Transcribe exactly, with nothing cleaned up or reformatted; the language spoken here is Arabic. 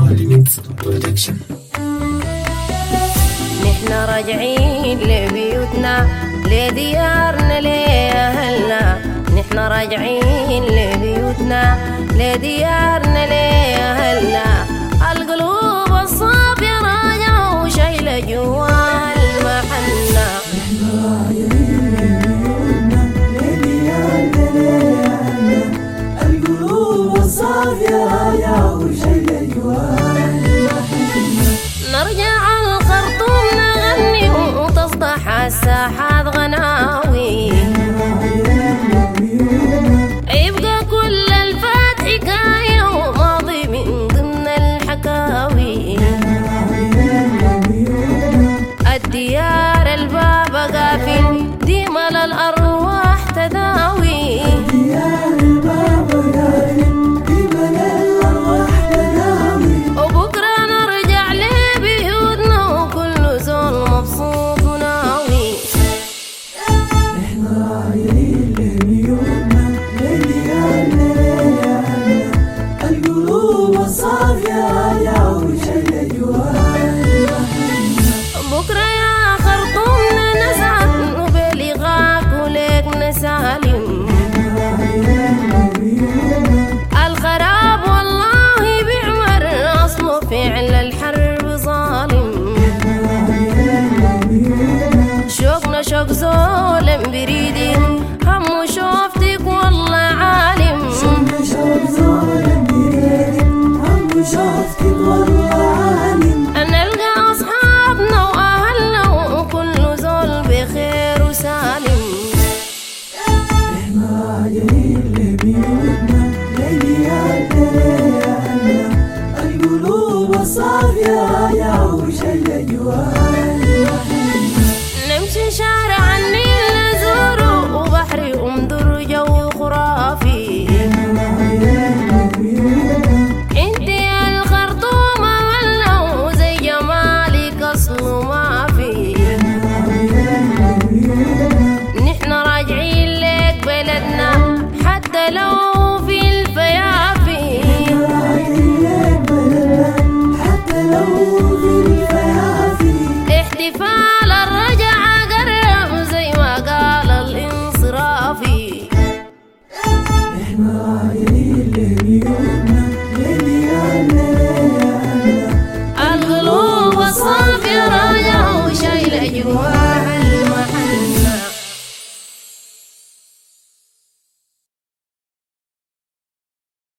لميكس برودكشن. نحن راجعين لبيوتنا لديارنا لأهلنا، نحن راجعين لبيوتنا لديارنا لأهلنا. القلوب الصافية راجعة وشايلة جوا المحنة. نحن راجعين لبيوتنا لديارنا لأهلنا، القلوب الصافية راجعة وشايلة جوا المحنة. نرجع الخرطوم نغني وتصدح الساحات غناوي، يبقى كل الفات حكاية وماضي من ضمن الحكاوي. الديار الباب قافل ديما للأرواح تداوي، وبكرة نرجع لبيوتنا وكل زول مبسوط وناوي. نحن راجعين لبيوتنا لديارنا لأهلنا، القلوب الصافية راجعة وشايلة جوا المحنة. بكرة يا خرطومنا نسعد وبلغاك وليك نسالم. الخراب والله بيعمر أصله فعل الحرب ظالم. شوقنا شوق زول بريدي هم شوفتك والله عالم. شوقنا شوق زول بريدي هم شوفتك والله عالم. نلقى أصحابنا وأهلنا وكل زول بخير وسالم. نحن راجعين لبيوتنا لديارنا لأهلنا، القلوب الصافية راجعة وشايلة جوا